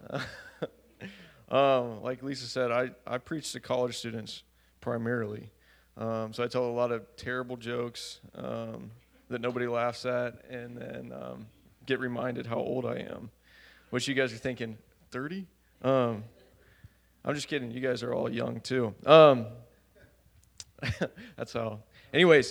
Like Lisa said, I preach to college students primarily. So I tell a lot of terrible jokes that nobody laughs at, and then get reminded how old I am. Which you guys are thinking, 30? I'm just kidding. You guys are all young too. That's how. Anyways,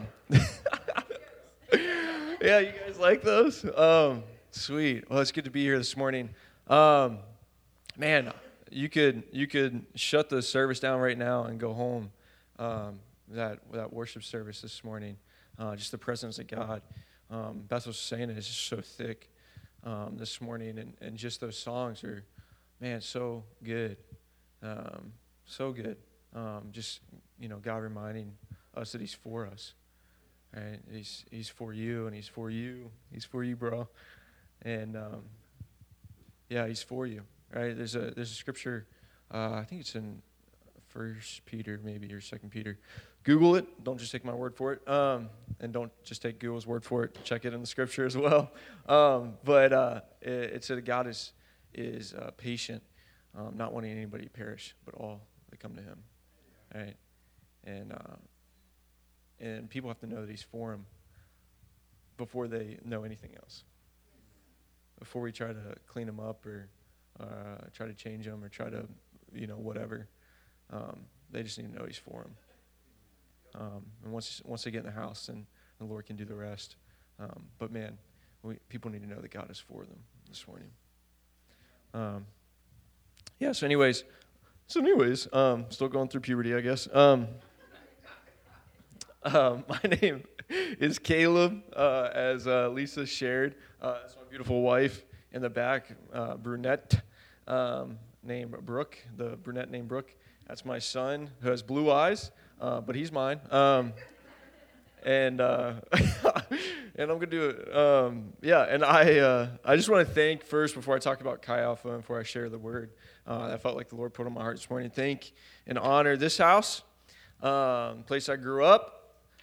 yeah, you guys like those? Sweet. Well, it's good to be here this morning. Man, you could shut the service down right now and go home. That worship service this morning, just the presence of God. Beth was saying it's just so thick this morning, and just those songs are, man, so good, so good. Just God reminding us that He's for us. Right? He's for you, and He's for you. He's for you, bro. And yeah, He's for you. Right? There's a scripture. I think it's in 1 Peter, maybe, or 2 Peter. Google it. Don't just take my word for it. And don't just take Google's word for it. Check it in the scripture as well. But it said that God is patient, not wanting anybody to perish, but all that come to Him. Right? And people have to know that He's for them before they know anything else. Before we try to clean them up or try to change them or try to, whatever. They just need to know He's for them. And once they get in the house, then the Lord can do the rest. But man, people need to know that God is for them this morning. Yeah. So anyways, still going through puberty, I guess. My name is Caleb, as Lisa shared. That's my beautiful wife in the back, brunette, named Brooke, the brunette named Brooke. That's my son who has blue eyes, but he's mine. And I'm gonna do it. Yeah, and I just want to thank first before I talk about Chi Alpha and before I share the word. I felt like the Lord put on my heart this morning. Thank and honor this house, place I grew up.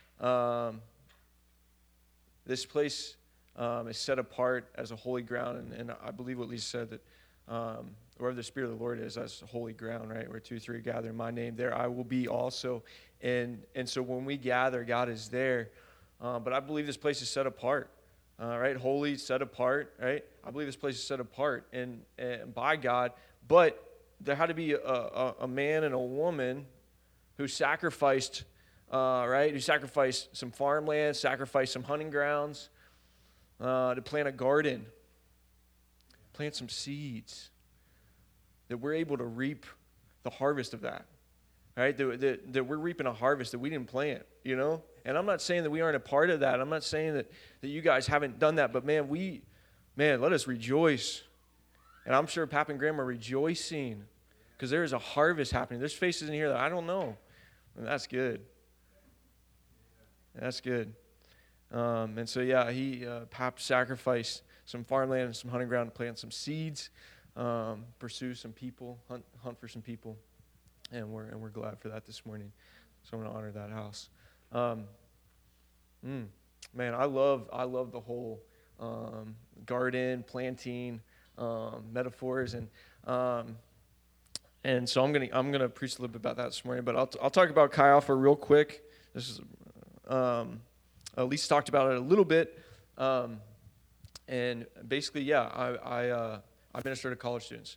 This place is set apart as a holy ground, and I believe what Lisa said, that wherever the Spirit of the Lord is, that's holy ground, right? Where 2 or 3 gather in my name, there I will be also. And so when we gather, God is there. But I believe this place is set apart, right? Holy, set apart, right? I believe this place is set apart and by God. But there had to be a man and a woman who sacrificed, right? Who sacrificed some farmland, sacrificed some hunting grounds to plant a garden, plant some seeds, that we're able to reap the harvest of that, right? That we're reaping a harvest that we didn't plant, And I'm not saying that we aren't a part of that. I'm not saying that you guys haven't done that. But, man, let us rejoice. And I'm sure Pap and Grandma are rejoicing because there is a harvest happening. There's faces in here that I don't know. And that's good. That's good. And so, yeah, Pap sacrificed some farmland and some hunting ground to plant some seeds, pursue some people, hunt for some people. And we're glad for that this morning. So I'm going to honor that house. Man, I love the whole garden, planting, metaphors, and so I'm gonna preach a little bit about that this morning. But I'll talk about Chi Alpha real quick. This is Lisa talked about it a little bit, and basically, yeah, I minister to college students.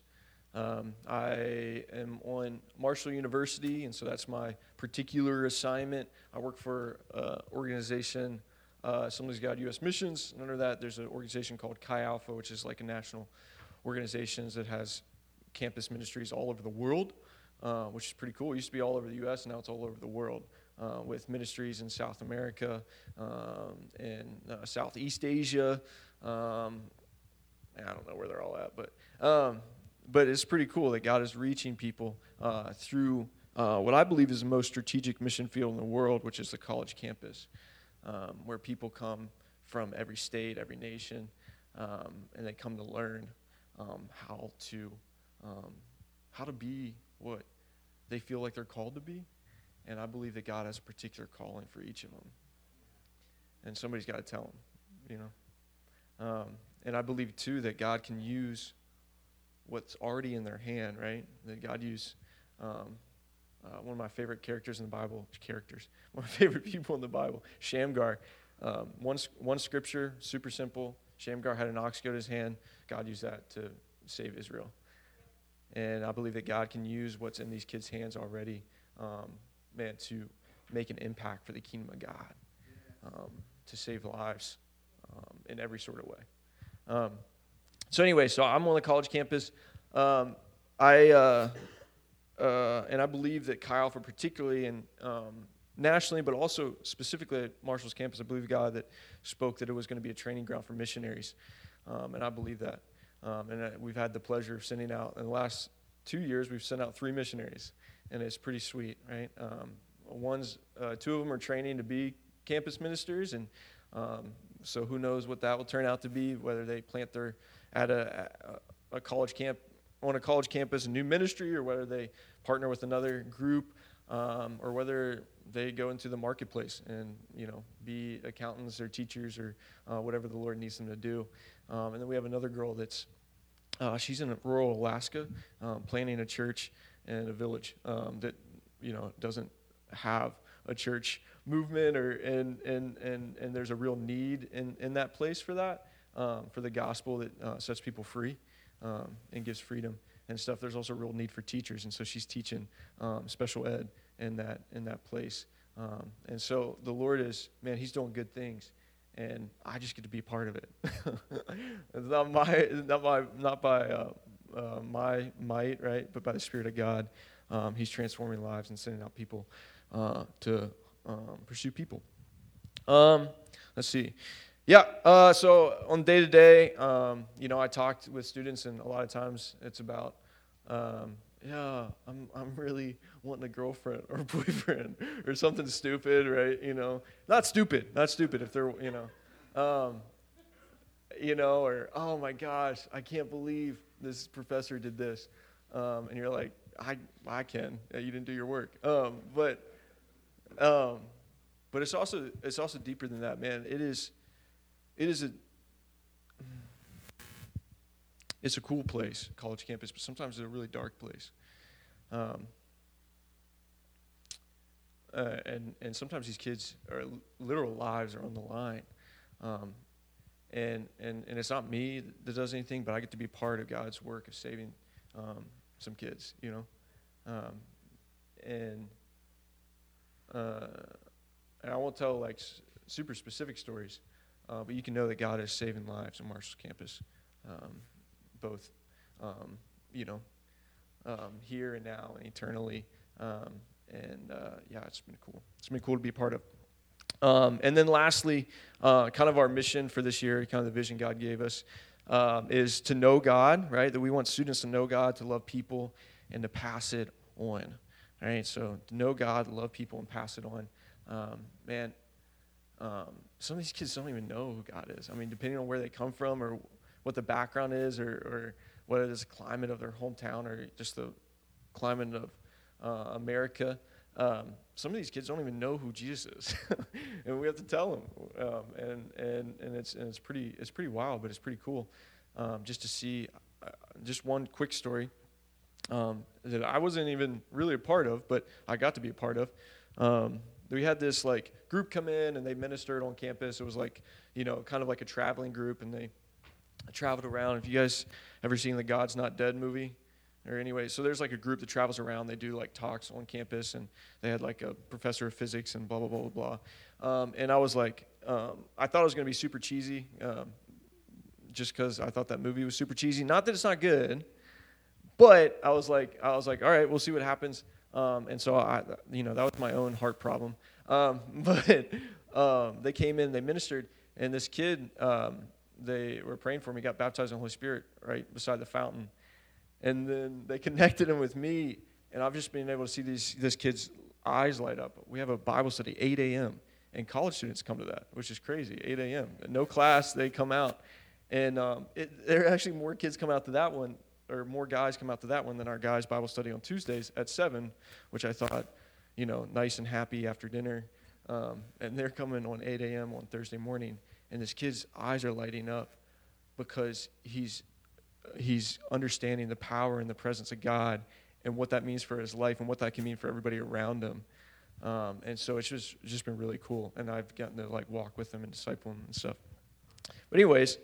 I am on Marshall University, and so that's my particular assignment. I work for an organization, Assemblies of God U.S. Missions. And under that, there's an organization called Chi Alpha, which is like a national organization that has campus ministries all over the world, which is pretty cool. It used to be all over the U.S., and now it's all over the world, with ministries in South America and Southeast Asia. I don't know where they're all at, but it's pretty cool that God is reaching people through what I believe is the most strategic mission field in the world, which is the college campus, where people come from every state, every nation, and they come to learn how to be what they feel like they're called to be. And I believe that God has a particular calling for each of them. And somebody's got to tell them, And I believe, too, that God can use what's already in their hand, right? That God used one of my favorite characters in the Bible, one of my favorite people in the Bible, Shamgar. One scripture, super simple. Shamgar had an ox goad in his hand. God used that to save Israel. And I believe that God can use what's in these kids' hands already, to make an impact for the kingdom of God, to save lives in every sort of way. So I'm on the college campus. And I believe that Chi Alpha particularly, and nationally, but also specifically at Marshall's campus, I believe God that spoke that it was going to be a training ground for missionaries. And I believe that. We've had the pleasure of sending out, in the last 2 years, we've sent out 3 missionaries. And it's pretty sweet, right? Two of them are training to be campus ministers, and so who knows what that will turn out to be, whether they plant at a college camp, on a college campus, a new ministry, or whether they partner with another group, or whether they go into the marketplace and, be accountants or teachers or whatever the Lord needs them to do. And then we have another girl that's, she's in rural Alaska, planning a church in a village that, doesn't have a church movement, and there's a real need in that place for that, for the gospel that sets people free and gives freedom and stuff. There's also a real need for teachers, and so she's teaching special ed in that place. And so the Lord is, man, He's doing good things, and I just get to be part of it. It's not by my might, right, but by the Spirit of God. He's transforming lives and sending out people to pursue people. Let's see. Yeah, so on day-to-day, I talked with students, and a lot of times it's about, I'm really wanting a girlfriend or a boyfriend or something stupid, right? Not stupid if they're, or, oh my gosh, I can't believe this professor did this. And you're like, I can. You didn't do your work. But it's also deeper than that, man. It's a cool place, college campus, but sometimes it's a really dark place. And sometimes these kids' literal lives are on the line. And it's not me that does anything, but I get to be part of God's work of saving some kids, and I won't tell like super specific stories, but you can know that God is saving lives on Marshall's campus, both here and now and eternally, it's been cool. It's been cool to be a part of. And then lastly, kind of our mission for this year, kind of the vision God gave us, is to know God, right? That we want students to know God, to love people, and to pass it on. All right, so to know God, love people, and pass it on. Some of these kids don't even know who God is. I mean, depending on where they come from or what the background is, or whether it's the climate of their hometown or just the climate of America, some of these kids don't even know who Jesus is, and we have to tell them. And it's pretty wild, but it's pretty cool, just to see. Just one quick story that I wasn't even really a part of, but I got to be a part of. We had this group come in, and they ministered on campus. It was kind of like a traveling group, and they traveled around. If you guys ever seen the God's Not Dead movie? Or anyway, so there's a group that travels around. They do talks on campus, and they had a professor of physics and blah, blah, blah, blah, blah. And I was I thought it was going to be super cheesy, just because I thought that movie was super cheesy. Not that it's not good, but I was like, all right, we'll see what happens. And so that was my own heart problem. But they came in, they ministered, and this kid, they were praying for him. He got baptized in the Holy Spirit right beside the fountain. And then they connected him with me, and I've just been able to see this kid's eyes light up. We have a Bible study, 8 a.m., and college students come to that, which is crazy, 8 a.m. No class, they come out. And there are actually more kids come out to that one, or more guys come out to that one than our guys' Bible study on Tuesdays at 7, which I thought, nice and happy after dinner. And they're coming on 8 a.m. on Thursday morning, and this kid's eyes are lighting up because he's he's understanding the power and the presence of God and what that means for his life and what that can mean for everybody around him. And so it's just been really cool. And I've gotten to like walk with him and disciple him and stuff. But anyways,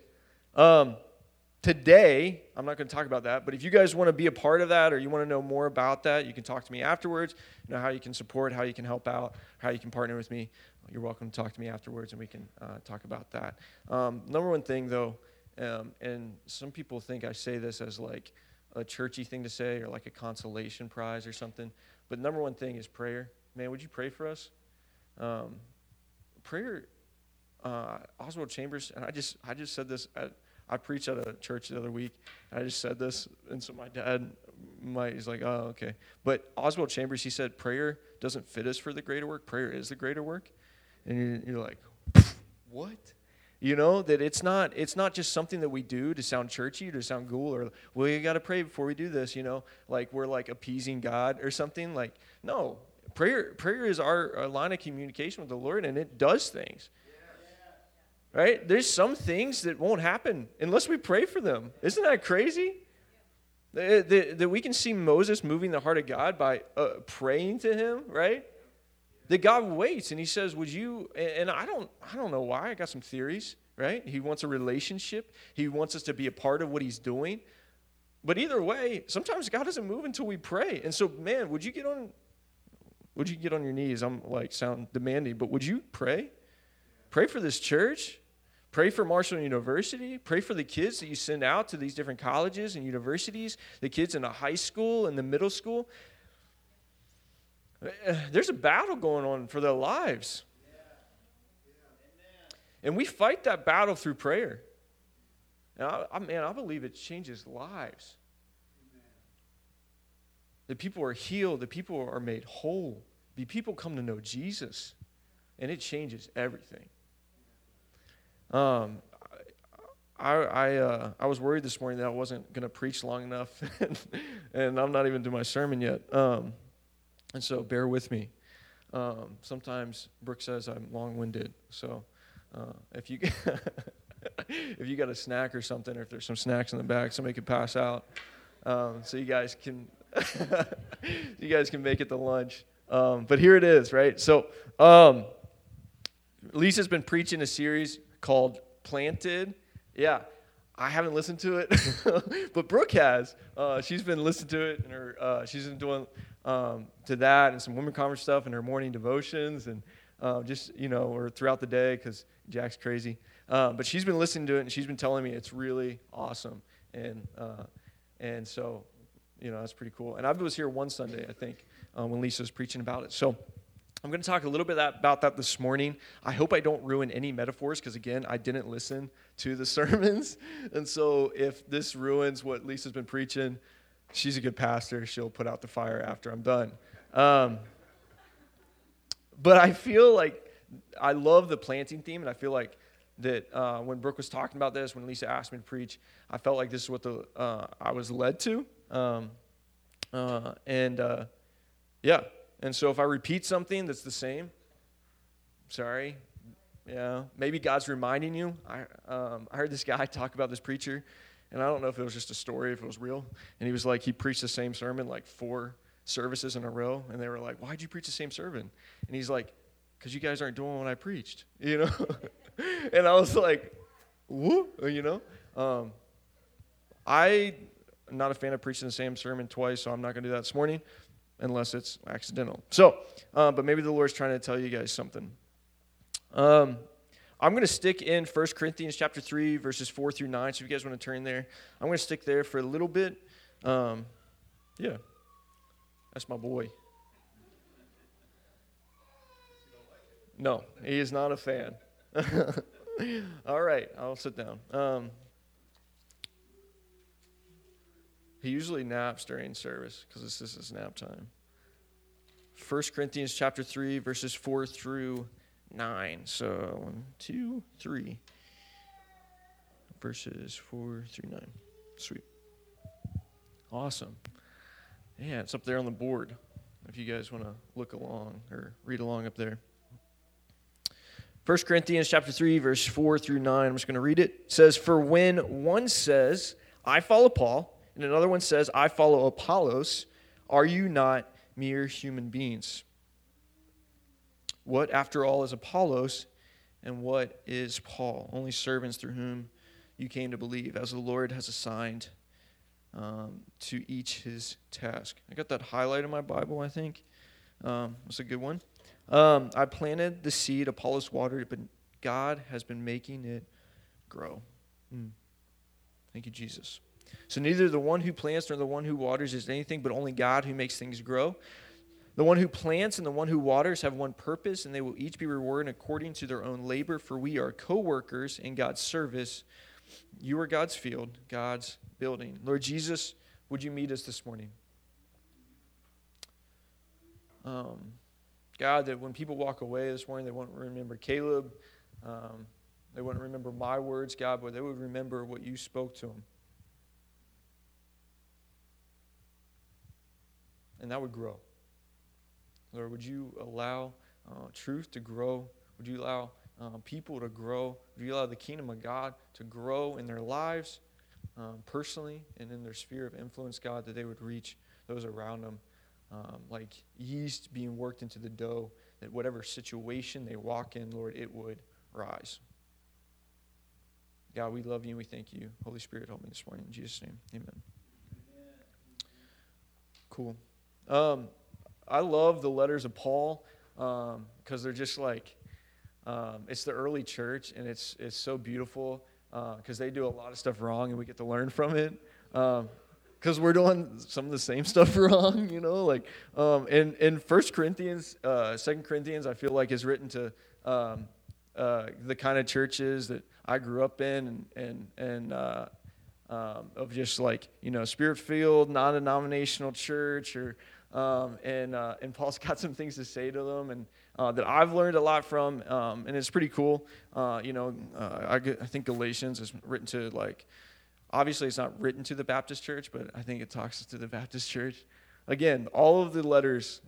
today, I'm not going to talk about that, but if you guys want to be a part of that or you want to know more about that, you can talk to me afterwards. You know how you can support, how you can help out, how you can partner with me. You're welcome to talk to me afterwards, and we can talk about that. Number one thing, though, and some people think I say this as like a churchy thing to say or like a consolation prize or something, but number one thing is prayer. Man, would you pray for us? Prayer, Oswald Chambers, and I just said this I preached at a church the other week, and I just said this, and so my dad, he's like, oh, okay. But Oswald Chambers, he said, prayer doesn't fit us for the greater work. Prayer is the greater work. And you're like, what? You know, that it's not just something that we do to sound churchy, to sound cool, or, well, you got to pray before we do this, you know, like we're like appeasing God or something. Like, no, prayer is our line of communication with the Lord, and it does things. Right? There's some things that won't happen unless we pray for them. Isn't that crazy? That we can see Moses moving the heart of God by praying to him, right? That God waits and he says, would you, and I don't know why, I got some theories, right? He wants a relationship. He wants us to be a part of what he's doing. But either way, sometimes God doesn't move until we pray. And so, man, would you get on your knees? I'm like sound demanding, but would you pray? Pray for this church. Pray for Marshall University. Pray for the kids that you send out to these different colleges and universities, the kids in the high school and the middle school. There's a battle going on for their lives. And we fight that battle through prayer. And I believe it changes lives. The people are healed. The people are made whole. The people come to know Jesus. And it changes everything. I was worried this morning that I wasn't going to preach long enough, and I'm not even doing my sermon yet. And so bear with me. Sometimes Brooke says I'm long-winded, so if you got a snack or something, or if there's some snacks in the back, somebody could pass out, so you guys can make it to lunch. But here it is, right? So Lisa's been preaching a series called Planted. Yeah, I haven't listened to it, but Brooke has. She's been listening to it, and she's been doing to that and some women conference stuff in her morning devotions, and just, you know, or throughout the day because Jack's crazy. But she's been listening to it, and she's been telling me it's really awesome, and so, you know, that's pretty cool. And I was here one Sunday, I think, when Lisa was preaching about it. So I'm going to talk a little bit about that this morning. I hope I don't ruin any metaphors because, again, I didn't listen to the sermons. And so if this ruins what Lisa's been preaching, she's a good pastor. She'll put out the fire after I'm done. But I feel like I love the planting theme, and I feel like that when Brooke was talking about this, when Lisa asked me to preach, I felt like this is what I was led to. Yeah. And so if I repeat something that's the same, sorry. Yeah, maybe God's reminding you. I heard this guy talk about this preacher, and I don't know if it was just a story, if it was real. And he was like, he preached the same sermon like 4 services in a row, and they were like, why'd you preach the same sermon? And he's like, because you guys aren't doing what I preached, you know? And I was like, whoop, you know? I'm not a fan of preaching the same sermon twice, so I'm not going to do that this morning. Unless it's accidental. So, but maybe the Lord's trying to tell you guys something. I'm going to stick in 1 Corinthians chapter 3, verses 4 through 9. So if you guys want to turn there, I'm going to stick there for a little bit. Yeah, that's my boy. No, he is not a fan. All right, I'll sit down. He usually naps during service because this is his nap time. 1 Corinthians chapter 3, verses 4 through 9. So 1, 2, 3. Verses 4 through 9. Sweet. Awesome. Yeah, it's up there on the board if you guys want to look along or read along up there. 1 Corinthians chapter 3, verse 4 through 9. I'm just going to read it. It says, "For when one says, I follow Paul, and another one says, I follow Apollos. Are you not mere human beings? What, after all, is Apollos, and what is Paul? Only servants through whom you came to believe, as the Lord has assigned to each his task. I got that highlight in my Bible, I think. That's a good one. I planted the seed, Apollos watered it, but God has been making it grow. Thank you, Jesus. So neither the one who plants nor the one who waters is anything, but only God who makes things grow. The one who plants and the one who waters have one purpose, and they will each be rewarded according to their own labor, for we are co-workers in God's service. You are God's field, God's building. Lord Jesus, would you meet us this morning? God, that when people walk away this morning, they won't remember Caleb. They wouldn't remember my words, God, but they would remember what you spoke to them. And that would grow. Lord, would you allow truth to grow? Would you allow people to grow? Would you allow the kingdom of God to grow in their lives personally and in their sphere of influence, God, that they would reach those around them like yeast being worked into the dough, that whatever situation they walk in, Lord, it would rise. God, we love you and we thank you. Holy Spirit, help me this morning. In Jesus' name, amen. Cool. I love the letters of Paul because they're just like, it's the early church, and it's so beautiful because they do a lot of stuff wrong, and we get to learn from it. Because we're doing some of the same stuff wrong, like in 1 Corinthians, 2 Corinthians, I feel like is written to the kind of churches that I grew up in, and of just like, spirit-filled, non-denominational church, or and Paul's got some things to say to them, and that I've learned a lot from, and it's pretty cool. I think Galatians is written to, like, obviously it's not written to the Baptist church, but I think it talks to the Baptist church. Again, all of the letters,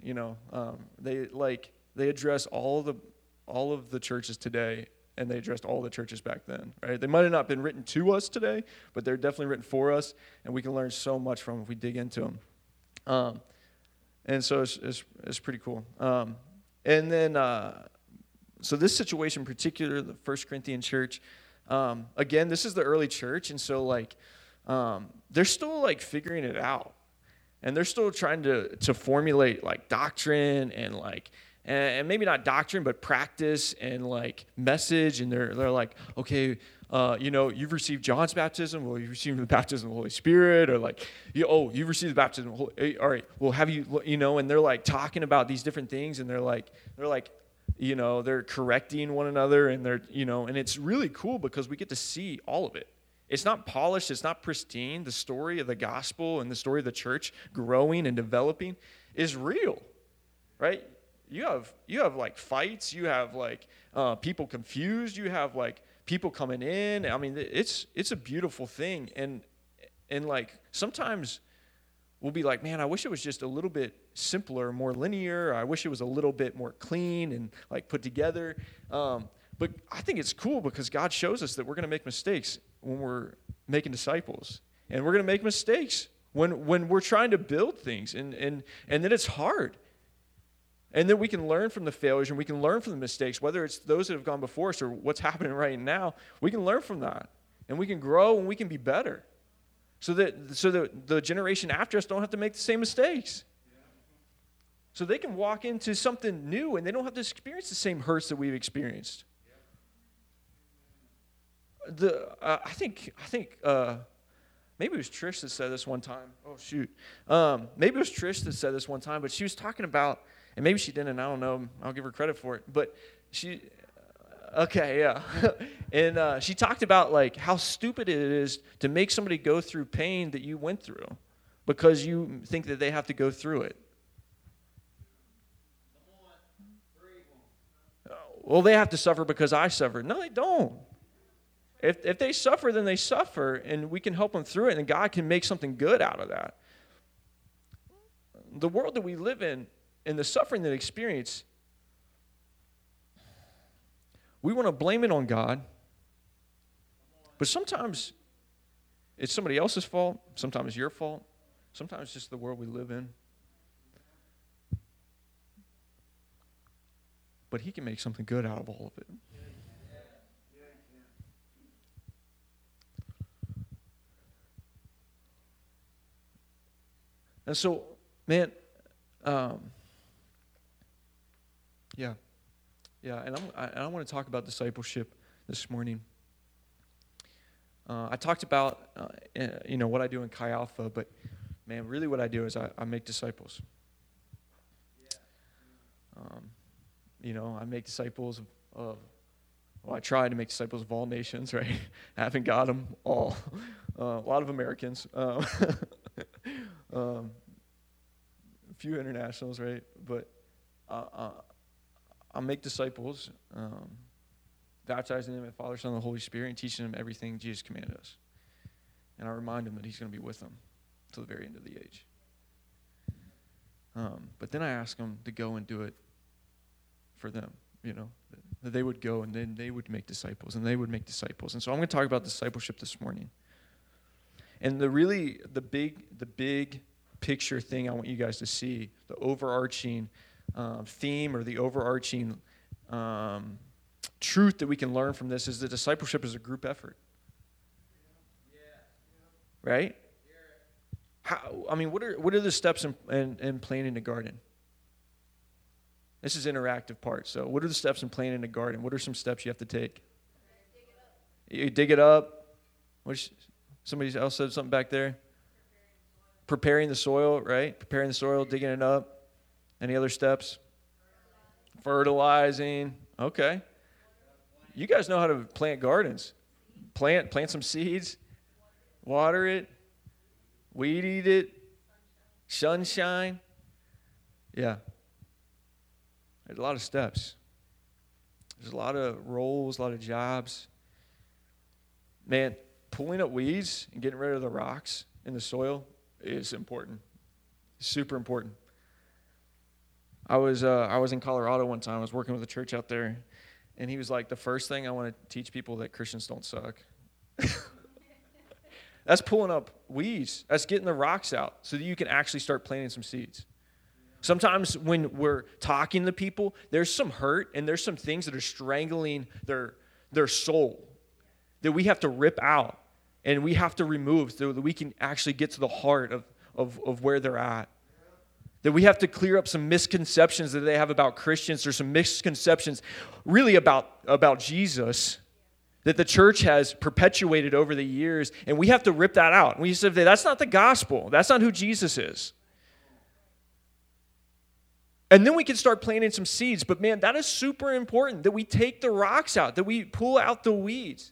they address all of the churches today, and they addressed all the churches back then, right? They might have not been written to us today, but they're definitely written for us, and we can learn so much from them if we dig into them. And so it's pretty cool. And then, so this situation in particular, the 1 Corinthian church, again, this is the early church, and so they're still figuring it out, and they're still trying to formulate doctrine and maybe not doctrine, but practice and message, and they're like, okay, you've received John's baptism. Well, you've received the baptism of the Holy Spirit, or you've received the baptism of the Holy. All right, well, have you, and they're talking about these different things, and they're correcting one another, and and it's really cool because we get to see all of it. It's not polished, it's not pristine. The story of the gospel and the story of the church growing and developing is real, right? You have fights, you have people confused, you have people coming in. I mean, it's a beautiful thing, and sometimes we'll be like, man, I wish it was just a little bit simpler, more linear. I wish it was a little bit more clean and put together. But I think it's cool because God shows us that we're going to make mistakes when we're making disciples, and we're going to make mistakes when we're trying to build things, and then it's hard. And then we can learn from the failures, and we can learn from the mistakes, whether it's those that have gone before us or what's happening right now. We can learn from that, and we can grow, and we can be better, so that the generation after us don't have to make the same mistakes. So they can walk into something new, and they don't have to experience the same hurts that we've experienced. I think maybe it was Trish that said this one time. Oh shoot, maybe it was Trish that said this one time, but she was talking about. And maybe she didn't, I don't know. I'll give her credit for it. But and she talked about how stupid it is to make somebody go through pain that you went through because you think that they have to go through it. Well, they have to suffer because I suffered. No, they don't. If they suffer, then they suffer, and we can help them through it, and God can make something good out of that. The world that we live in, and the suffering that they experience, we want to blame it on God. But sometimes It's somebody else's fault. Sometimes it's your fault. Sometimes it's just the world we live in. But he can make something good out of all of it. And so, man, yeah, and I want to talk about discipleship this morning. I talked about, what I do in Chi Alpha, but, man, really what I do is I make disciples. I make disciples I try to make disciples of all nations, right? I haven't got them all. A lot of Americans. A few internationals, right? But I make disciples, baptizing them in the Father, Son, and the Holy Spirit, and teaching them everything Jesus commanded us. And I remind them that he's going to be with them to the very end of the age. But then I ask them to go and do it for them, that they would go and then they would make disciples, and they would make disciples. And so I'm going to talk about discipleship this morning. And the big picture thing I want you guys to see, the overarching theme or the overarching truth that we can learn from this is that discipleship is a group effort. Right? What are the steps in planting a garden? This is interactive part. So what are the steps in planting a garden? What are some steps you have to take? You dig it up. Somebody else said something back there. Preparing the soil, right? Preparing the soil, digging it up. Any other steps? Fertilizing. Okay. You guys know how to plant gardens. Plant some seeds. Water it. Weed eat it. Sunshine. Yeah. There's a lot of steps. There's a lot of roles, a lot of jobs. Man, pulling up weeds and getting rid of the rocks in the soil is important. It's super important. I was in Colorado one time. I was working with a church out there, and he was like, the first thing I want to teach people that Christians don't suck. That's pulling up weeds. That's getting the rocks out so that you can actually start planting some seeds. Sometimes when we're talking to people, there's some hurt and there's some things that are strangling their soul that we have to rip out and we have to remove so that we can actually get to the heart of where they're at. That we have to clear up some misconceptions that they have about Christians. There's some misconceptions really about Jesus that the church has perpetuated over the years, and we have to rip that out. We say, that's not the gospel. That's not who Jesus is. And then we can start planting some seeds. But man, that is super important, that we take the rocks out, that we pull out the weeds.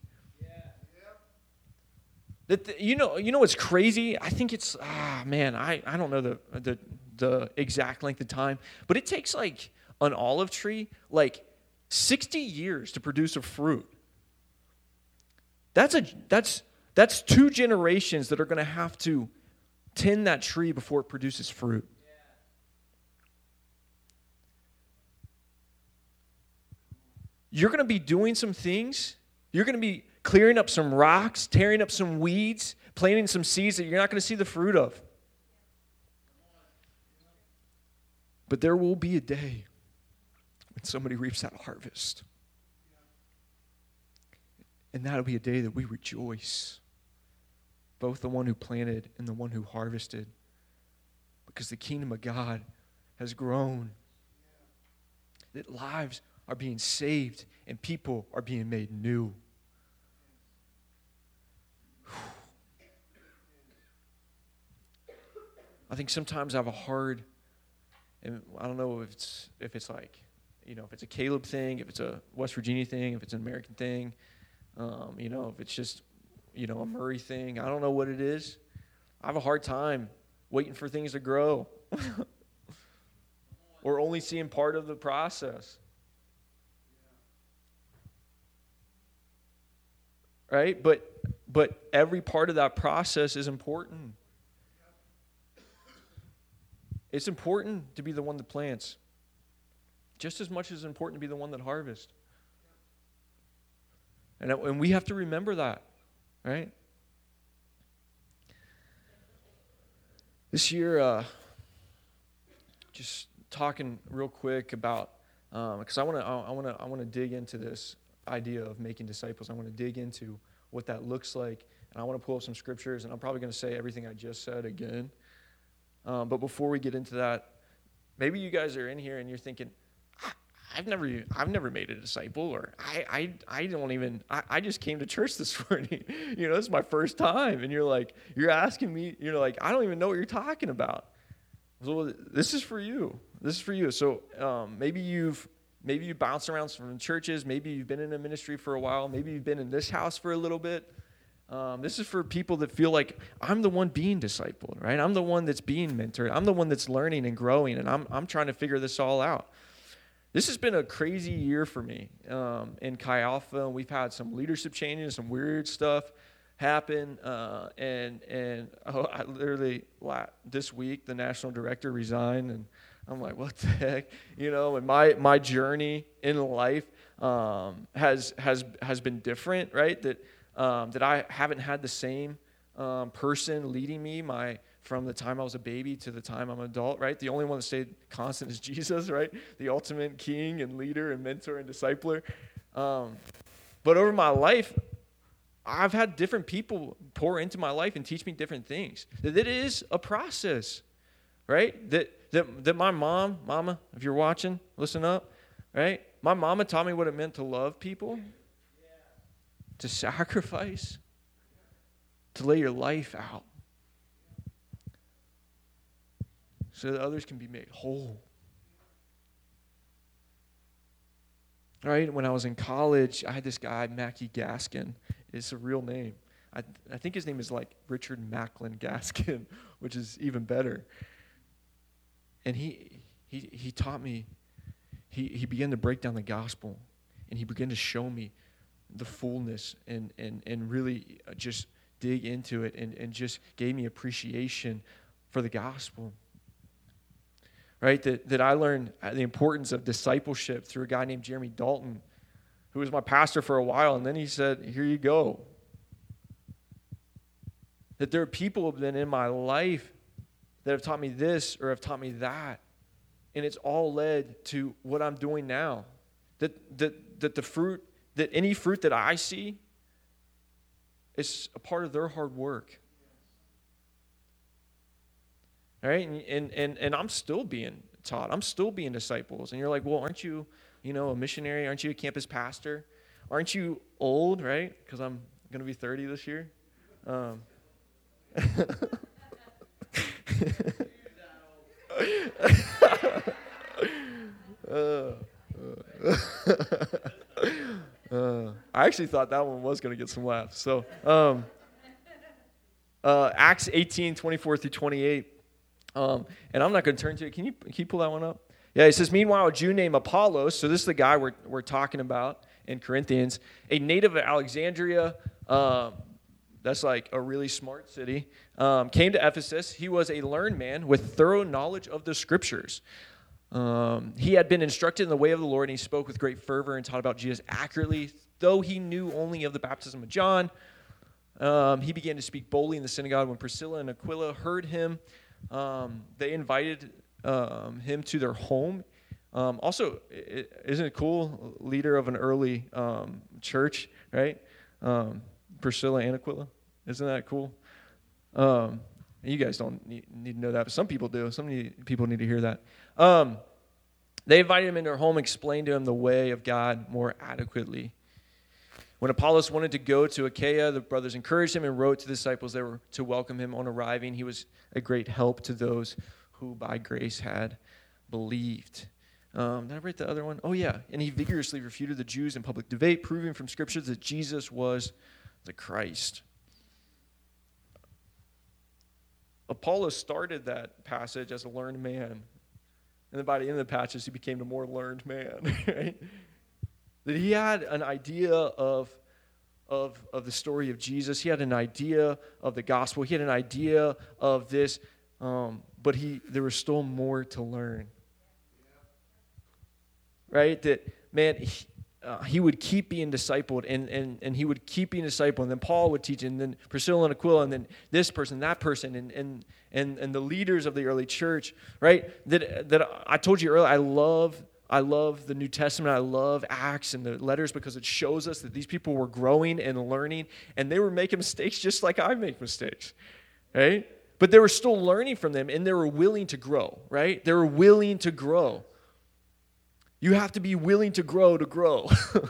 That you know what's crazy? I think it's I don't know the exact length of time, but it takes like an olive tree like 60 years to produce a fruit. That's 2 generations that are going to have to tend that tree before it produces fruit. You're going to be doing some things. You're going to be clearing up some rocks, tearing up some weeds, planting some seeds that you're not going to see the fruit of. But there will be a day when somebody reaps that harvest. And that'll be a day that we rejoice, both the one who planted and the one who harvested, because the kingdom of God has grown, that lives are being saved and people are being made new. I think sometimes I have a hard, and I don't know if it's like, if it's a Caleb thing, if it's a West Virginia thing, if it's an American thing, if it's just, a Murray thing. I don't know what it is. I have a hard time waiting for things to grow or only seeing part of the process. Right? But every part of that process is important. It's important to be the one that plants, just as much as it's important to be the one that harvests. And we have to remember that, right? This year, just talking real quick about, because I want to dig into this idea of making disciples. I want to dig into what that looks like, and I want to pull up some scriptures, and I'm probably going to say everything I just said again. But before we get into that, maybe you guys are in here and you're thinking, I've never made a disciple, or I just came to church this morning. This is my first time, and you're asking me, I don't even know what you're talking about. So this is for you. This is for you. So maybe you bounce around from churches. Maybe you've been in a ministry for a while. Maybe you've been in this house for a little bit. This is for people that feel like I'm the one being discipled, right? I'm the one that's being mentored. I'm the one that's learning and growing, and I'm trying to figure this all out. This has been a crazy year for me in Chi Alpha. We've had some leadership changes, some weird stuff happen, and I literally this week the national director resigned, and I'm like, what the heck, And my journey in life has been different, right? That I haven't had the same person leading me from the time I was a baby to the time I'm an adult, right? The only one that stayed constant is Jesus, right? The ultimate king and leader and mentor and discipler. But over my life, I've had different people pour into my life and teach me different things. That it is a process, right? That my mama, if you're watching, listen up, right? My mama taught me what it meant to love people, to sacrifice, to lay your life out, so that others can be made whole. All right, when I was in college, I had this guy, Mackie Gaskin. It's a real name. I think his name is like Richard Macklin Gaskin, which is even better. And he taught me, he began to break down the gospel, and he began to show me the fullness and really just dig into it and just gave me appreciation for the gospel. Right, that I learned the importance of discipleship through a guy named Jeremy Dalton, who was my pastor for a while, and then he said, here you go. That there are people that in my life that have taught me this or have taught me that, and it's all led to what I'm doing now. That the fruit, that any fruit that I see is a part of their hard work. All right, and I'm still being taught. I'm still being disciples. And you're like, well, aren't you, a missionary? Aren't you a campus pastor? Aren't you old, right? Because I'm going to be 30 this year. I actually thought that one was going to get some laughs. So, Acts 18:24-28. And I'm not going to turn to it. Can you pull that one up? Yeah, it says, meanwhile, a Jew named Apollos, so this is the guy we're talking about in Corinthians, a native of Alexandria, that's like a really smart city, came to Ephesus. He was a learned man with thorough knowledge of the scriptures. He had been instructed in the way of the Lord, and he spoke with great fervor and taught about Jesus accurately, though he knew only of the baptism of John. He began to speak boldly in the synagogue. When Priscilla and Aquila heard him, they invited him to their home. Also, isn't it cool? Leader of an early church, right? Priscilla and Aquila. Isn't that cool? You guys don't need to know that, but some people do. People need to hear that. They invited him into their home, explained to him the way of God more adequately. When Apollos wanted to go to Achaia, the brothers encouraged him and wrote to the disciples they were to welcome him on arriving. He was a great help to those who by grace had believed. Did I write the other one? Oh, yeah. And he vigorously refuted the Jews in public debate, proving from Scripture that Jesus was the Christ. Apollos started that passage as a learned man. And then by the end of the passage, he became a more learned man, right? That he had an idea of the story of Jesus. He had an idea of the gospel. He had an idea of this, but there was still more to learn. Right? That, man, he would keep being discipled, and he would keep being discipled, and then Paul would teach, and then Priscilla and Aquila, and then this person, that person, and the leaders of the early church, right? That I told you earlier, I love the New Testament. I love Acts and the letters because it shows us that these people were growing and learning, and they were making mistakes just like I make mistakes, right? But they were still learning from them, and they were willing to grow, right? They were willing to grow. You have to be willing to grow to grow.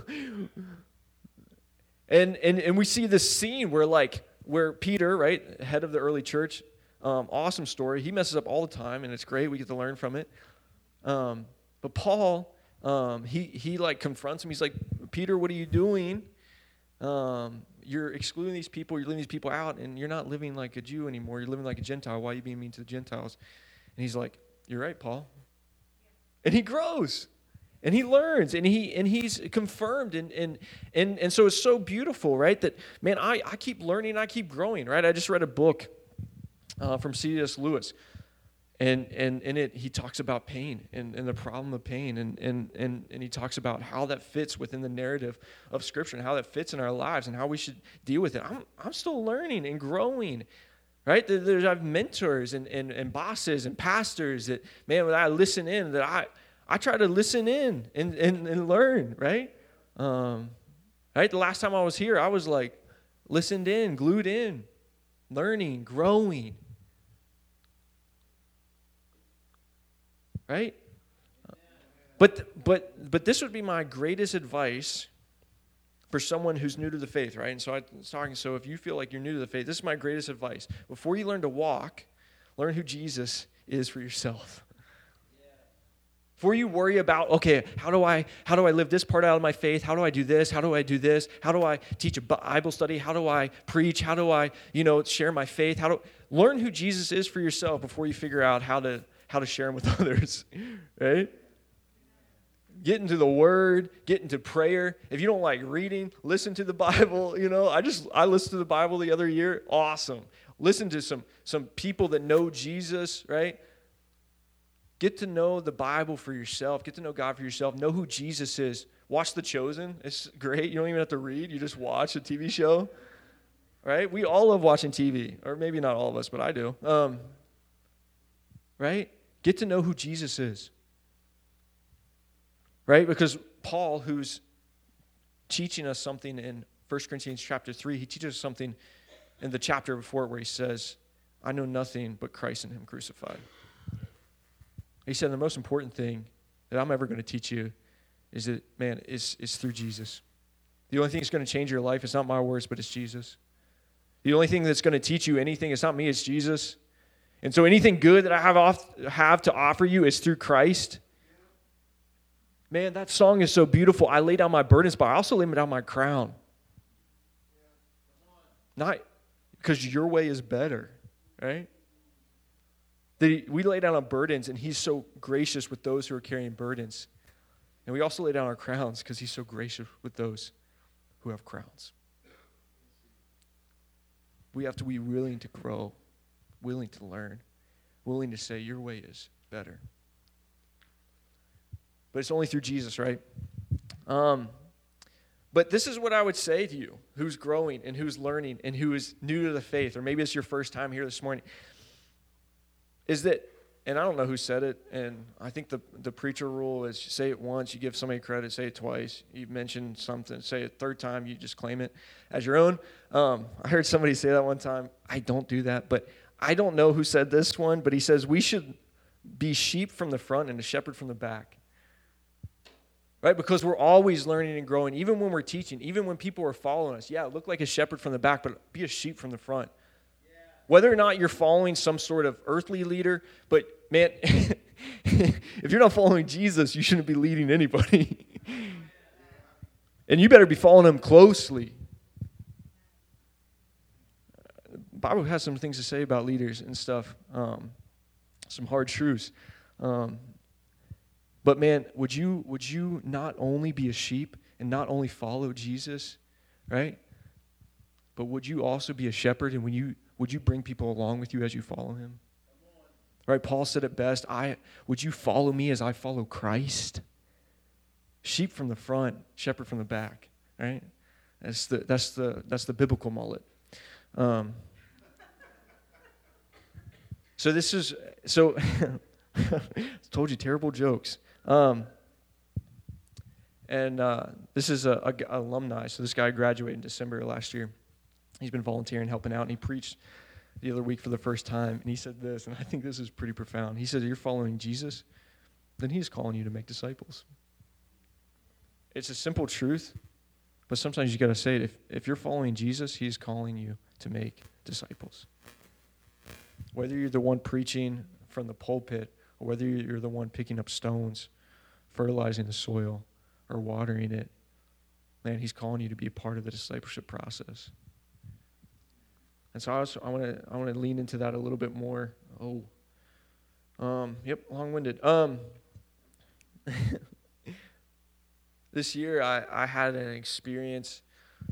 and we see this scene where Peter, right, head of the early church, awesome story. He messes up all the time, and it's great. We get to learn from it. But Paul, he confronts him. He's like, Peter, what are you doing? You're excluding these people. You're leaving these people out, and you're not living like a Jew anymore. You're living like a Gentile. Why are you being mean to the Gentiles? And he's like, you're right, Paul. And he grows. And he learns, and he's confirmed, and so it's so beautiful, right? That, man, I keep learning, I keep growing, right? I just read a book from C.S. Lewis, and in it he talks about pain and the problem of pain, and he talks about how that fits within the narrative of Scripture and how that fits in our lives and how we should deal with it. I'm still learning and growing. Right? I have mentors and bosses and pastors that, man, when I listen in, that I try to listen in and learn, right? Right? The last time I was here, I was like listened in, glued in, learning, growing. Right? But this would be my greatest advice for someone who's new to the faith, right? And so I was talking, so if you feel like you're new to the faith, this is my greatest advice. Before you learn to walk, learn who Jesus is for yourself. Before you worry about, okay, how do I live this part out of my faith? How do I do this? How do I do this? How do I teach a Bible study? How do I preach? How do I, share my faith? Learn who Jesus is for yourself before you figure out how to share him with others, right? Get into the Word, get into prayer. If you don't like reading, listen to the Bible. I listened to the Bible the other year. Awesome. Listen to some people that know Jesus, right? Get to know the Bible for yourself. Get to know God for yourself. Know who Jesus is. Watch The Chosen. It's great. You don't even have to read. You just watch a TV show. Right? We all love watching TV. Or maybe not all of us, but I do. Right? Get to know who Jesus is. Right? Because Paul, who's teaching us something in 1 Corinthians chapter 3, he teaches us something in the chapter before it where he says, I know nothing but Christ and him crucified. He said the most important thing that I'm ever going to teach you is that, man, is through Jesus. The only thing that's going to change your life is not my words, but it's Jesus. The only thing that's going to teach you anything, it's not me, it's Jesus. And so anything good that I have to offer you is through Christ. Man, that song is so beautiful. I lay down my burdens, but I also lay down my crown. Not because your way is better, right? We lay down our burdens, and he's so gracious with those who are carrying burdens. And we also lay down our crowns because he's so gracious with those who have crowns. We have to be willing to grow, willing to learn, willing to say, your way is better. But it's only through Jesus, right? But this is what I would say to you, who's growing and who's learning and who is new to the faith, or maybe it's your first time here this morning, is that, and I don't know who said it, and I think the preacher rule is say it once, you give somebody credit, say it twice. You mention something, say it third time, you just claim it as your own. I heard somebody say that one time. I don't do that, but I don't know who said this one, but he says we should be sheep from the front and a shepherd from the back. Right? Because we're always learning and growing, even when we're teaching, even when people are following us. Yeah, look like a shepherd from the back, but be a sheep from the front. Whether or not you're following some sort of earthly leader, but man, if you're not following Jesus, you shouldn't be leading anybody. And you better be following him closely. The Bible has some things to say about leaders and stuff, some hard truths. But man, would you not only be a sheep and not only follow Jesus, right? But would you also be a shepherd, and would you bring people along with you as you follow him? Right? Paul said it best, would you follow me as I follow Christ? Sheep from the front, shepherd from the back, right? That's the biblical mullet. So told you terrible jokes. This is a alumni. So this guy graduated in December last year. He's been volunteering, helping out, and he preached the other week for the first time. And he said this, and I think this is pretty profound. He said, "You're following Jesus, then He's calling you to make disciples." It's a simple truth, but sometimes you got to say it. If you're following Jesus, He's calling you to make disciples. Whether you're the one preaching from the pulpit, or whether you're the one picking up stones, fertilizing the soil, or watering it, man, He's calling you to be a part of the discipleship process. And so I want to lean into that a little bit more. Long-winded. This year I had an experience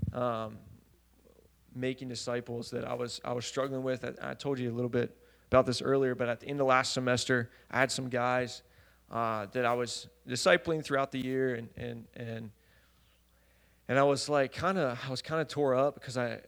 making disciples that I was struggling with. I told you a little bit about this earlier, but at the end of last semester, I had some guys that I was discipling throughout the year, and I was like kind of tore up because I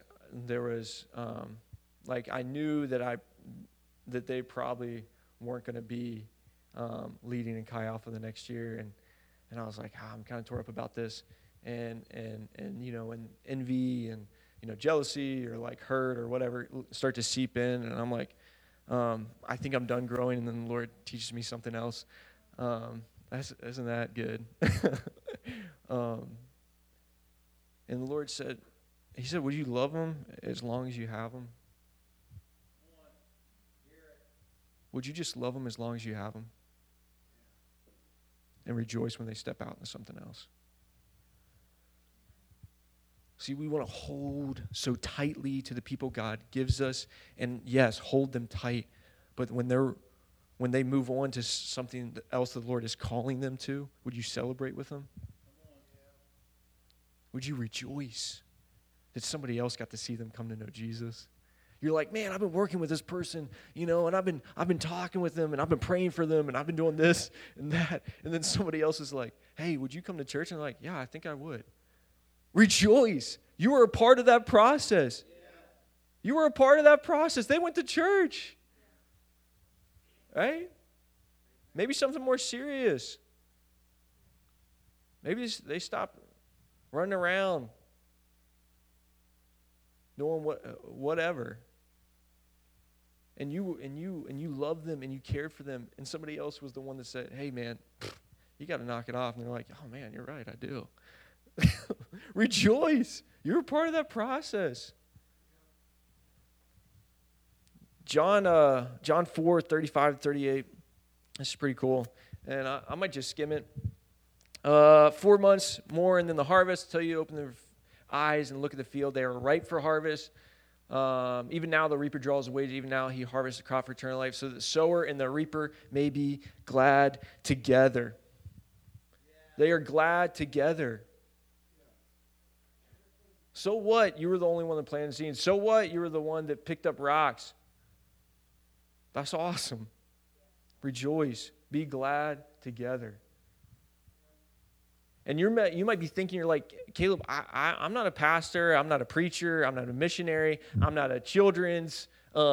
knew that they probably weren't going to be leading in Chi Alpha the next year, and I was like, I'm kind of tore up about this, and envy and jealousy or like hurt or whatever start to seep in, and I'm like, I think I'm done growing, and then the Lord teaches me something else. Isn't that good? And the Lord said, He said, would you love them as long as you have them? Would you just love them as long as you have them? And rejoice when they step out into something else? See, we want to hold so tightly to the people God gives us, and yes, hold them tight. But when they move on to something else the Lord is calling them to, would you celebrate with them? Would you rejoice that somebody else got to see them come to know Jesus? You're like, man, I've been working with this person, and I've been talking with them, and I've been praying for them, and I've been doing this and that. And then somebody else is like, hey, would you come to church? And they're like, yeah, I think I would. Rejoice. You were a part of that process. You were a part of that process. They went to church. Right? Maybe something more serious. Maybe they stopped running around doing whatever. And you loved them and you cared for them, and somebody else was the one that said, hey man, you got to knock it off. And they're like, oh man, you're right, I do. Rejoice. You're a part of that process. John 4:35-38. This is pretty cool. And I might just skim it. 4 months more, and then the harvest. Tell you to open their eyes and look at the field. They are ripe for harvest. Even now the reaper draws the wage. Even now he harvests the crop for eternal life. So the sower and the reaper may be glad together. They are glad together. So what? You were the only one that planted seeds. So what? You were the one that picked up rocks. That's awesome. Rejoice. Be glad together. And you might be thinking, you're like, Caleb, I'm not a pastor. I'm not a preacher. I'm not a missionary. I'm not a children's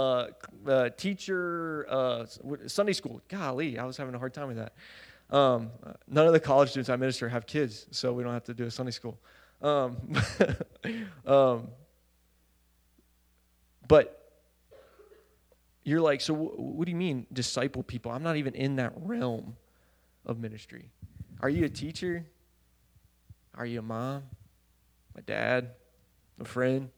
teacher, Sunday school. Golly, I was having a hard time with that. None of the college students I minister have kids, so we don't have to do a Sunday school. But you're like, so what do you mean disciple people? I'm not even in that realm of ministry. Are you a teacher? Are you a mom? A dad? A friend?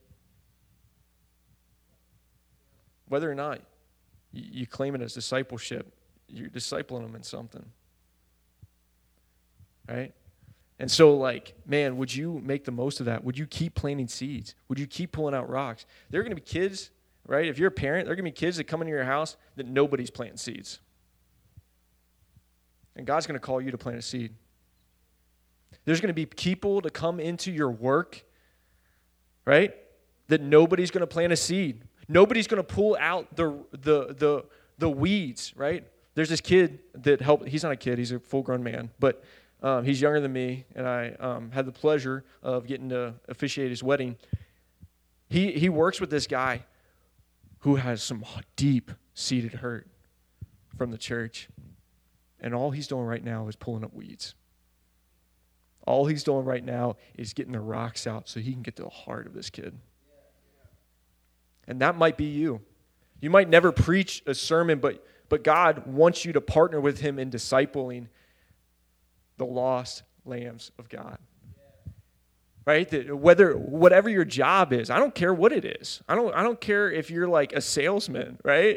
Whether or not you claim it as discipleship, you're discipling them in something. Right? And so, like, man, would you make the most of that? Would you keep planting seeds? Would you keep pulling out rocks? There are going to be kids, right? If you're a parent, there are going to be kids that come into your house that nobody's planting seeds. And God's going to call you to plant a seed. There's going to be people to come into your work, right, that nobody's going to plant a seed. Nobody's going to pull out the weeds, right? There's this kid that helped. He's not a kid. He's a full-grown man. But He's younger than me, and I had the pleasure of getting to officiate his wedding. He works with this guy who has some deep-seated hurt from the church. And all he's doing right now is pulling up weeds. All he's doing right now is getting the rocks out so he can get to the heart of this kid. And that might be you. You might never preach a sermon, but God wants you to partner with him in discipling the lost lambs of God. Right? That whatever your job is, I don't care what it is. I don't care if you're like a salesman, right?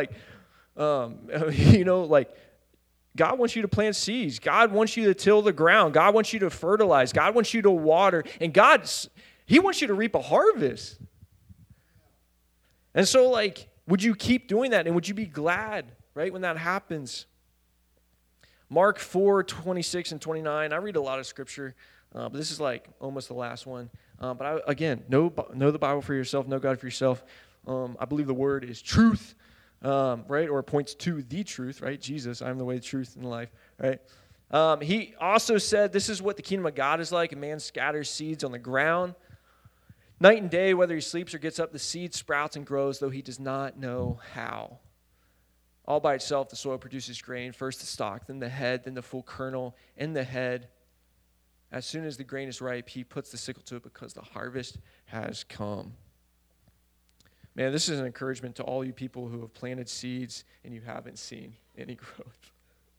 Like God wants you to plant seeds. God wants you to till the ground. God wants you to fertilize. God wants you to water. And he wants you to reap a harvest. And so, like, would you keep doing that? And would you be glad, right, when that happens? Mark 4:26 and 29. I read a lot of scripture, but this is like almost the last one. But again, know the Bible for yourself. Know God for yourself. I believe the word is truth. Right, or it points to the truth, right? Jesus, I am the way, the truth, and the life, right? He also said, this is what the kingdom of God is like. A man scatters seeds on the ground. Night and day, whether he sleeps or gets up, the seed sprouts and grows, though he does not know how. All by itself, the soil produces grain, first the stalk, then the head, then the full kernel in the head. As soon as the grain is ripe, he puts the sickle to it because the harvest has come. Man, this is an encouragement to all you people who have planted seeds and you haven't seen any growth.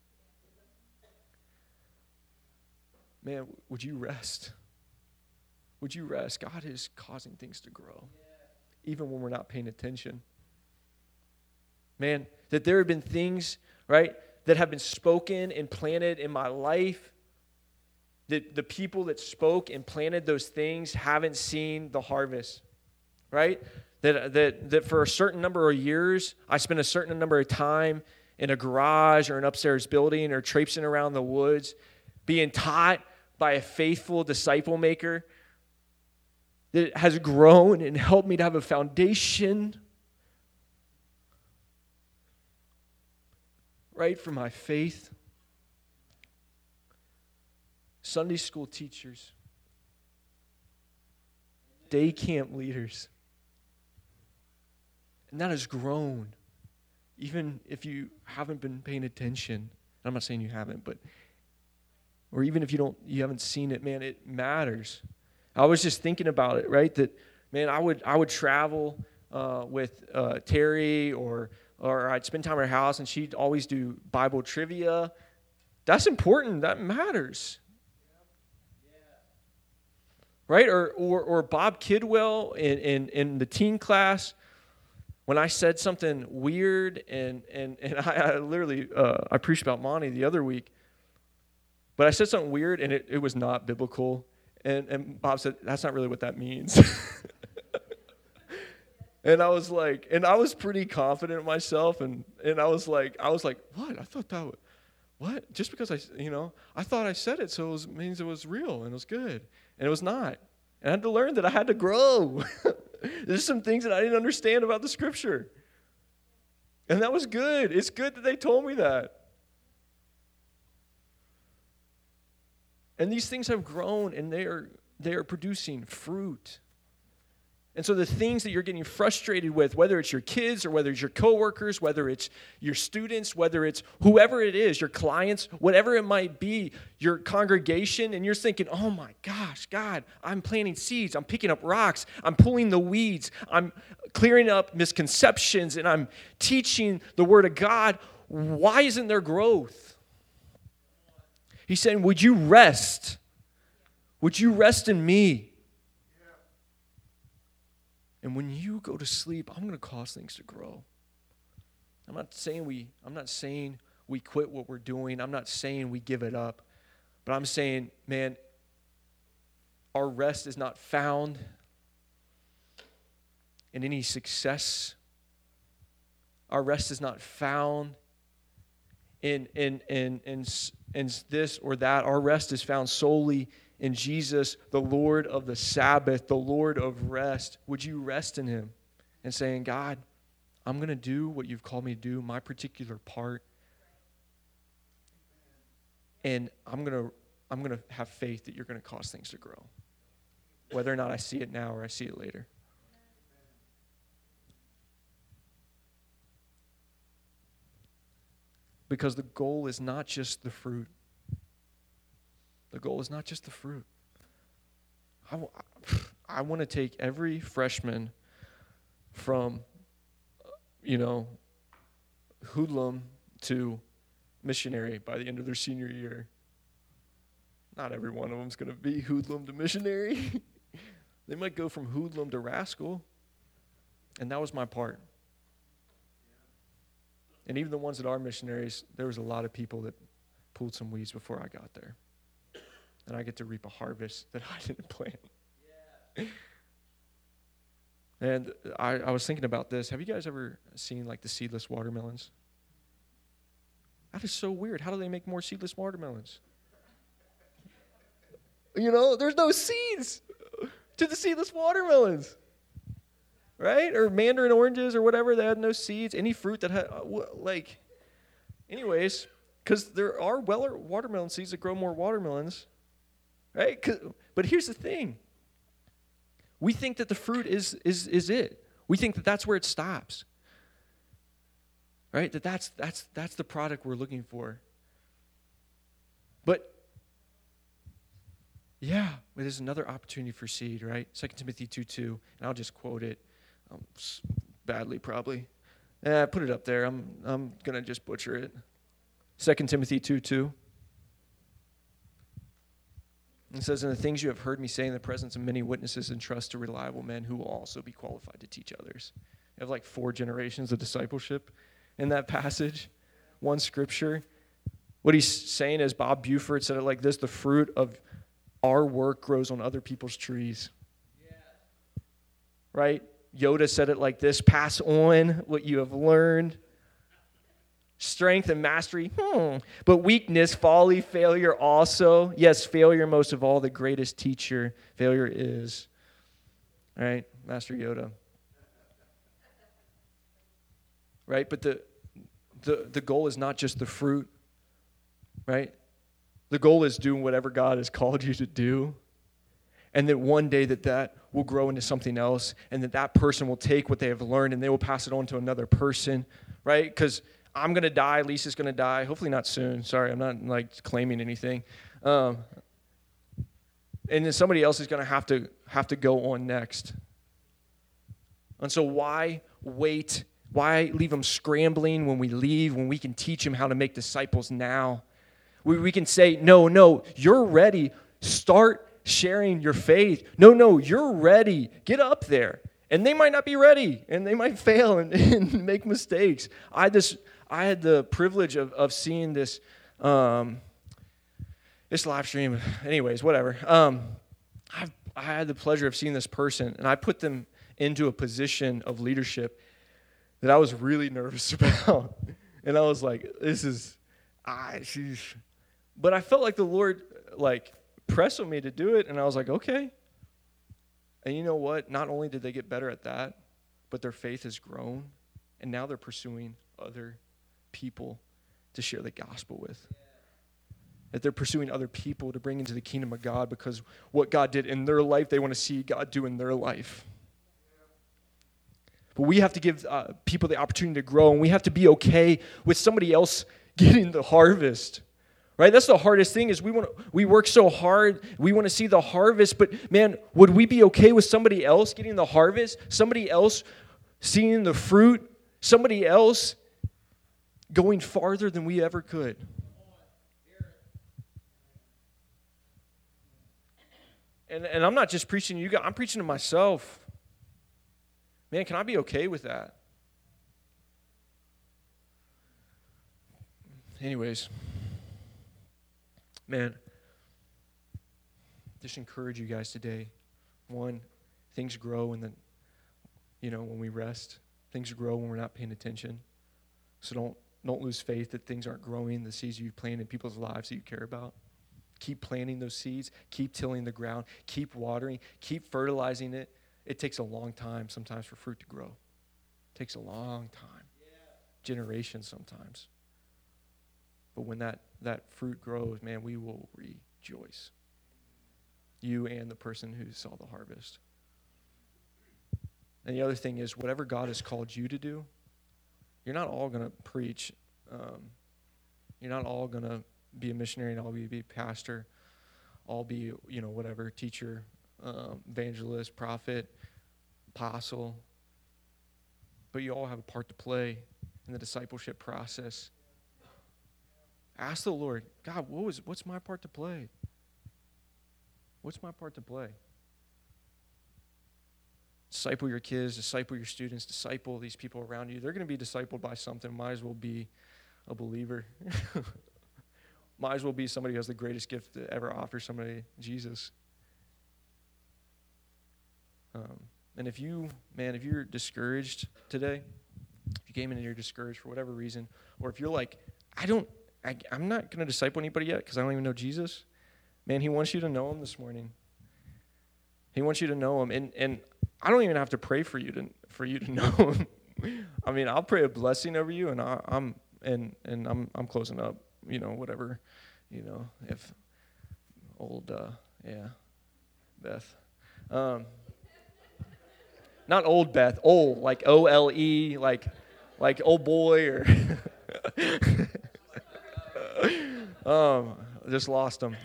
Man, would you rest? Would you rest? God is causing things to grow, even when we're not paying attention. Man, that there have been things, right, that have been spoken and planted in my life, that the people that spoke and planted those things haven't seen the harvest, right? That for a certain number of years, I spent a certain number of time in a garage or an upstairs building or traipsing around the woods, being taught by a faithful disciple maker that has grown and helped me to have a foundation, right, for my faith. Sunday school teachers, day camp leaders. And that has grown, even if you haven't been paying attention. I'm not saying you haven't, or even if you haven't seen it, man, it matters. I was just thinking about it, right? That, man, I would travel with Terry, or I'd spend time at her house, and she'd always do Bible trivia. That's important. That matters. Right? Or Bob Kidwell in the teen class. When I said something weird, and I literally, I preached about Monty the other week, but I said something weird, and it was not biblical. And Bob said, that's not really what that means. And I was like, and I was pretty confident in myself, and I was like, what? I thought that was, what? Just because I thought I said it, so it means it was real, and it was good. And it was not. And I had to learn that I had to grow. There's some things that I didn't understand about the scripture. And that was good. It's good that they told me that. And these things have grown, and they are producing fruit. And so the things that you're getting frustrated with, whether it's your kids or whether it's your coworkers, whether it's your students, whether it's whoever it is, your clients, whatever it might be, your congregation, and you're thinking, oh my gosh, God, I'm planting seeds, I'm picking up rocks, I'm pulling the weeds, I'm clearing up misconceptions, and I'm teaching the Word of God. Why isn't there growth? He's saying, would you rest? Would you rest in me? And when you go to sleep, I'm going to cause things to grow. I'm not saying we quit what we're doing. I'm not saying we give it up. But I'm saying, man, our rest is not found in any success. Our rest is not found in this or that. Our rest is found solely in Jesus, the Lord of the Sabbath, the Lord of rest. Would you rest in him and saying, God, I'm going to do what you've called me to do, my particular part, and I'm going to I'm going to have faith that you're going to cause things to grow, whether or not I see it now or I see it later. Because the goal is not just the fruit. The goal is not just the fruit. I want to take every freshman from, hoodlum to missionary by the end of their senior year. Not every one of them is going to be hoodlum to missionary. They might go from hoodlum to rascal. And that was my part. And even the ones that are missionaries, there was a lot of people that pulled some weeds before I got there. And I get to reap a harvest that I didn't plant. Yeah. And I was thinking about this. Have you guys ever seen like the seedless watermelons? That is so weird. How do they make more seedless watermelons? There's no seeds to the seedless watermelons. Right? Or mandarin oranges or whatever, they had no seeds. Any fruit that had, anyways, because there are watermelon seeds that grow more watermelons. Right? But here's the thing. We think that the fruit is it. We think that that's where it stops. Right? That's the product we're looking for. But yeah, there's another opportunity for seed, right? 2 Timothy 2:2, and I'll just quote it badly probably. Put it up there. I'm going to just butcher it. 2 Timothy 2:2. It says, "And the things you have heard me say in the presence of many witnesses, entrust to reliable men who will also be qualified to teach others." You have like 4 generations of discipleship in that passage. One scripture. What he's saying is, Bob Buford said it like this: the fruit of our work grows on other people's trees. Yeah. Right? Yoda said it like this: pass on what you have learned. Strength and mastery, but weakness, folly, failure also. Yes, failure most of all, the greatest teacher failure is. All right, Master Yoda. Right, but the goal is not just the fruit, right? The goal is doing whatever God has called you to do. And that one day that will grow into something else, and that person will take what they have learned and they will pass it on to another person, right? Because I'm going to die, Lisa's going to die, hopefully not soon. Sorry, I'm not like claiming anything. And then somebody else is going to have to go on next. And so why wait? Why leave them scrambling when we leave, when we can teach them how to make disciples now? We can say, no, you're ready. Start sharing your faith. No, you're ready. Get up there. And they might not be ready, and they might fail and make mistakes. I had the privilege of seeing this this live stream. Anyways, whatever. I had the pleasure of seeing this person, and I put them into a position of leadership that I was really nervous about. And I was like, but I felt like the Lord pressed on me to do it, and I was like, okay. And you know what? Not only did they get better at that, but their faith has grown, and now they're pursuing other people to share the gospel with. That they're pursuing other people to bring into the kingdom of God, because what God did in their life, they want to see God do in their life. But we have to give people the opportunity to grow, and we have to be okay with somebody else getting the harvest. Right? That's the hardest thing, is we work so hard, we want to see the harvest, but man, would we be okay with somebody else getting the harvest? Somebody else seeing the fruit? Somebody else going farther than we ever could? And I'm not just preaching to you guys, I'm preaching to myself. Man, can I be okay with that? Anyways, man, just encourage you guys today. One, things grow when we rest. Things grow when we're not paying attention. So don't lose faith that things aren't growing, the seeds you plant in people's lives that you care about. Keep planting those seeds. Keep tilling the ground. Keep watering. Keep fertilizing it. It takes a long time sometimes for fruit to grow. It takes a long time. Generations sometimes. But when that fruit grows, man, we will reap rejoice. You and the person who saw the harvest. And the other thing is, whatever God has called you to do, you're not all going to preach. You're not all going to be a missionary and all be a pastor, all be, whatever, teacher, evangelist, prophet, apostle. But you all have a part to play in the discipleship process. Ask the Lord, God, what's my part to play? What's my part to play? Disciple your kids, disciple your students, disciple these people around you. They're going to be discipled by something. Might as well be a believer. Might as well be somebody who has the greatest gift to ever offer somebody, Jesus. And if you're discouraged today, if you came in and you're discouraged for whatever reason, or if you're like, I'm not going to disciple anybody yet because I don't even know Jesus, man, he wants you to know him this morning. He wants you to know him. And I don't even have to pray for you to know him. I mean, I'll pray a blessing over you, and I'm closing up, whatever, if old, Beth. Not old Beth, old, like O-L-E, like old boy, or just lost him.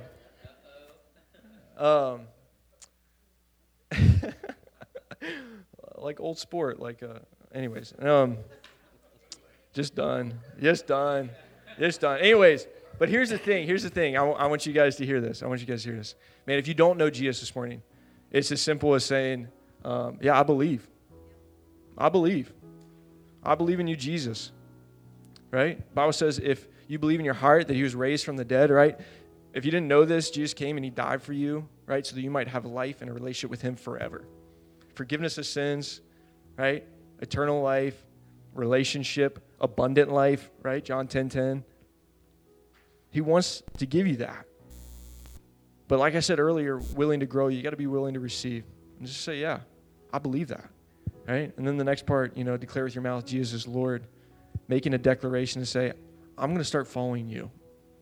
Like old sport, anyways. Just done. Anyways, but here's the thing. I want you guys to hear this. Man, if you don't know Jesus this morning, it's as simple as saying, I believe. I believe in you, Jesus. Right? The Bible says if you believe in your heart that he was raised from the dead, right? If you didn't know this, Jesus came and he died for you, right? So that you might have life and a relationship with him forever. Forgiveness of sins, right? Eternal life, relationship, abundant life, right? John 10:10. He wants to give you that. But like I said earlier, willing to grow, you got to be willing to receive. And just say, yeah, I believe that, right? And then the next part, declare with your mouth, Jesus is Lord. Making a declaration to say, I'm going to start following you.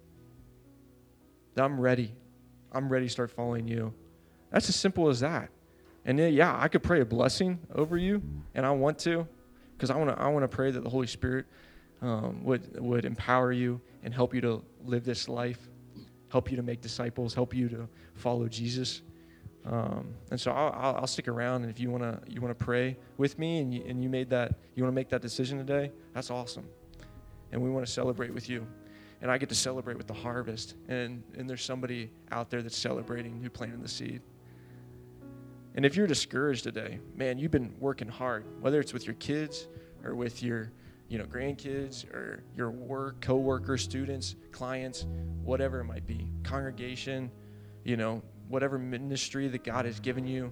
I'm ready to start following you. That's as simple as that. And then, I could pray a blessing over you, and I want to, because I want to pray that the Holy Spirit would empower you and help you to live this life, help you to make disciples, help you to follow Jesus. And so I'll stick around, and if you want to pray with me, and you want to make that decision today, that's awesome. And we want to celebrate with you. And I get to celebrate with the harvest. And there's somebody out there that's celebrating who planted the seed. And if you're discouraged today, man, you've been working hard, whether it's with your kids or with your grandkids or your work, coworkers, students, clients, whatever it might be, congregation, whatever ministry that God has given you.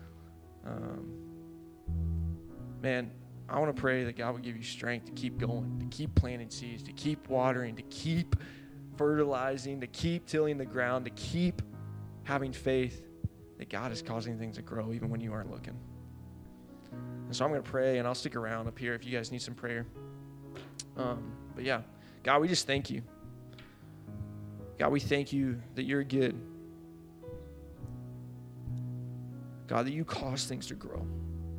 Man, I want to pray that God would give you strength to keep going, to keep planting seeds, to keep watering, to keep fertilizing, to keep tilling the ground, to keep having faith that God is causing things to grow even when you aren't looking. And so I'm going to pray, and I'll stick around up here if you guys need some prayer. But yeah, God, we just thank you. God, we thank you that you're good. God, that you cause things to grow.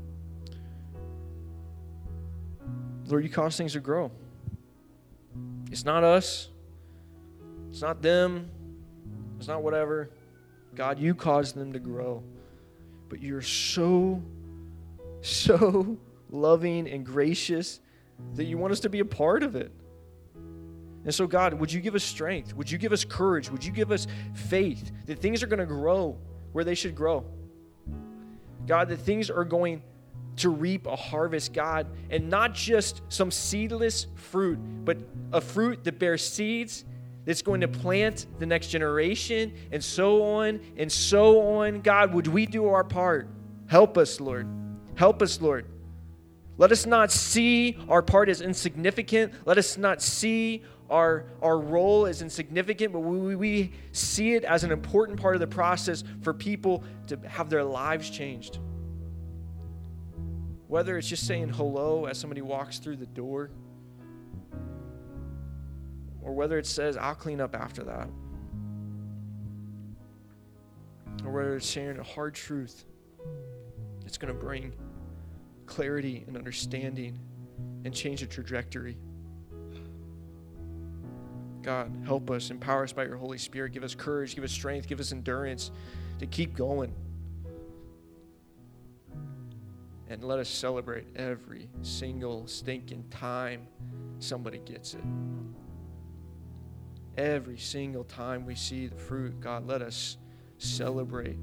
Lord, you cause things to grow. It's not us. It's not them. It's not whatever. God, you cause them to grow. But you're so loving and gracious that you want us to be a part of it. And so, God, would you give us strength? Would you give us courage? Would you give us faith that things are going to grow where they should grow? God, that things are going to reap a harvest, God, and not just some seedless fruit, but a fruit that bears seeds that's going to plant the next generation, and so on and so on. God, would we do our part? Help us, Lord. Help us, Lord. Let us not see our part as insignificant. Let us not see our role as insignificant, but we see it as an important part of the process for people to have their lives changed. Whether it's just saying hello as somebody walks through the door, or whether it says, I'll clean up after that. whether it's sharing a hard truth, it's going to bring clarity and understanding and change the trajectory. God, help us, empower us by your Holy Spirit. Give us courage, give us strength, give us endurance to keep going. And let us celebrate every single stinking time somebody gets it. Every single time we see the fruit, God, let us celebrate.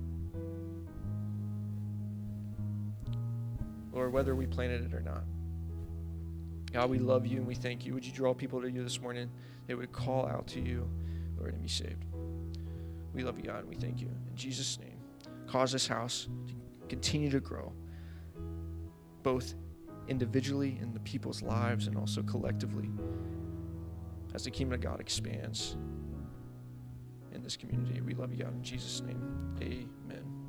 Lord, whether we planted it or not. God, we love you and we thank you. Would you draw people to you this morning? They would call out to you, Lord, and be saved. We love you, God, and we thank you. In Jesus' name, cause this house to continue to grow, both individually in the people's lives and also collectively as the kingdom of God expands in this community. We love you, God, in Jesus' name. Amen.